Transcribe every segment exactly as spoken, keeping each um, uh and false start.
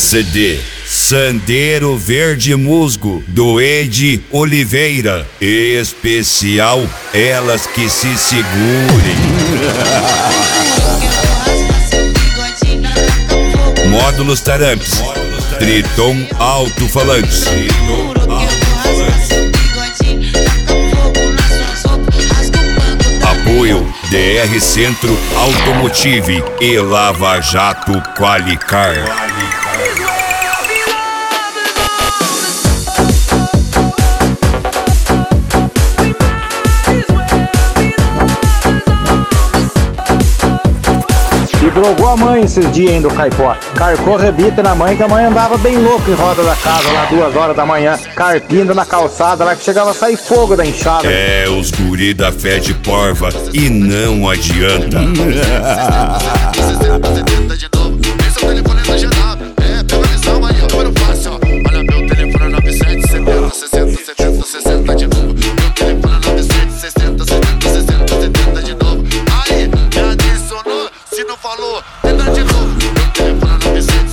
C D Sandeiro Verde Musgo, do Ed Oliveira. Especial Elas Que Se Segurem. Módulos Taramps, Triton Alto-Falantes. Apoio D R Centro Automotive e Lava Jato Qualicar. E drogou a mãe esses dias ainda, o Caipó. Carcou rebita na mãe, que a mãe andava bem louca em roda da casa lá, duas horas da manhã, carpindo na calçada lá, que chegava a sair fogo da enxada. É, os guri da fé de porva, e não adianta.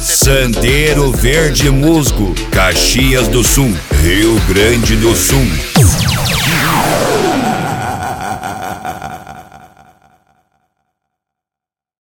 Sandeiro Verde Musgo, Caxias do Sul, Rio Grande do Sul.